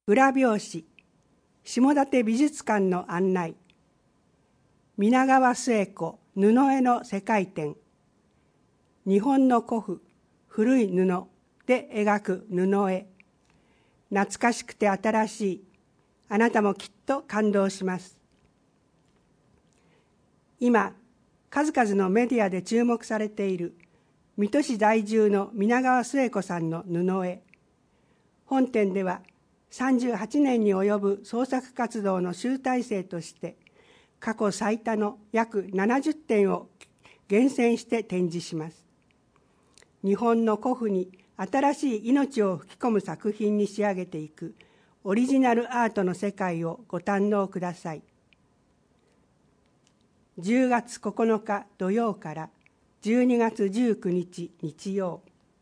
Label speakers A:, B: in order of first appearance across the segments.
A: 裏表紙、下館美術館の案内、皆川末子布絵の世界展、日本の古布、古い布で描く布絵、懐かしくて新しい、あなたもきっと感動します。今、数々のメディアで注目されている水戸市在住の皆川末子さんの布絵。本展では38年に及ぶ創作活動の集大成として過去最多の約70点を厳選して展示します。日本の古布に新しい命を吹き込む作品に仕上げていくオリジナルアートの世界をご堪能ください。10月9日土曜から12月19日日曜。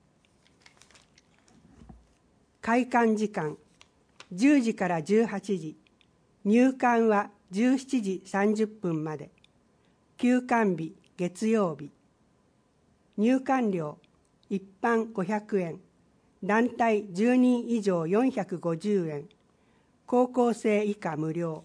A: 開館時間10時から18時、入館は17時30分まで、休館日月曜日。入館料一般500円、団体10人以上450円、高校生以下無料。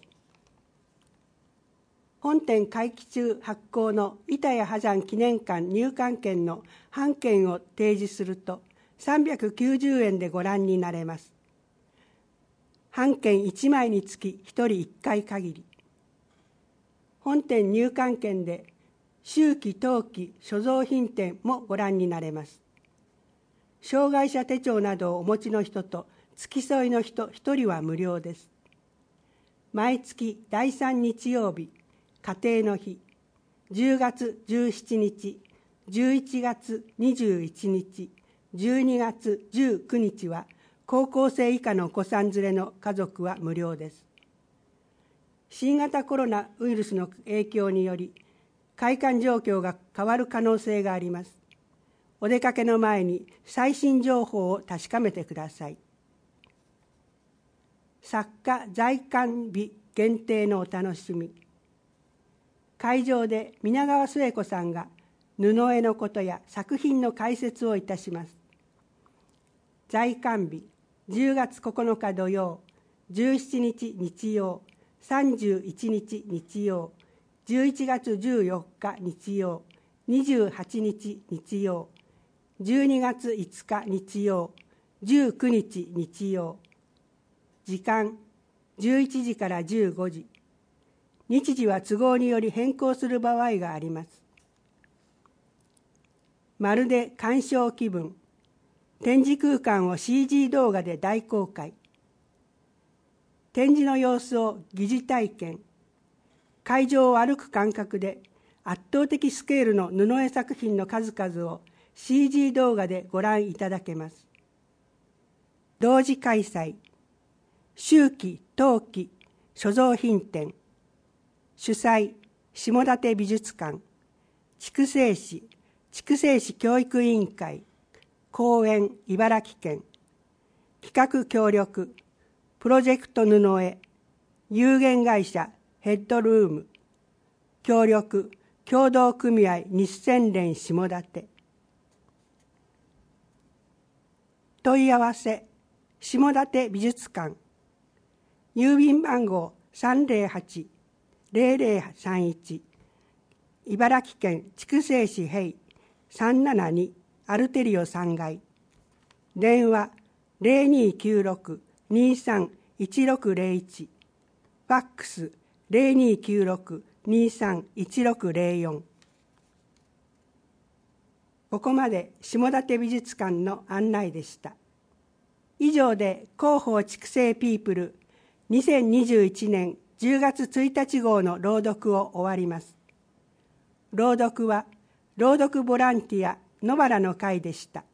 A: 本展会期中発行の板谷波山記念館入館券の半券を提示すると390円でご覧になれます。半券1枚につき1人1回限り。本展入館券で秋季冬季所蔵品展もご覧になれます。障害者手帳などをお持ちの人と付き添いの人1人は無料です。毎月第3日曜日、家庭の日、10月17日、11月21日、12月19日は高校生以下のお子さん連れの家族は無料です。新型コロナウイルスの影響により開館状況が変わる可能性があります。お出かけの前に最新情報を確かめてください。作家在館日限定のお楽しみ。会場で皆川末子さんが布絵のことや作品の解説をいたします。在館日10月9日土曜、17日日曜、31日日曜、11月14日日曜、28日日曜、12月5日日曜、19日日曜。時間11時から15時。日時は都合により変更する場合があります。まるで鑑賞気分。展示空間を CG 動画で大公開。展示の様子を疑似体験。会場を歩く感覚で圧倒的スケールの布絵作品の数々を CG 動画でご覧いただけます。同時開催。秋季冬季所蔵品展。主催、下館美術館、筑西市教育委員会、公園茨城県、企画協力、プロジェクト布絵、有限会社ヘッドルーム、協力、協同組合日鮮連下館。問い合わせ、下館美術館、郵便番号308-0031、茨城県筑西市平372アルテリオ3階、電話0296-231601、ファックス0296-231604。ここまで下館美術館の案内でした。以上で広報筑西ピープル2021年10月1日号の朗読を終わります。朗読は朗読ボランティア野原の会でした。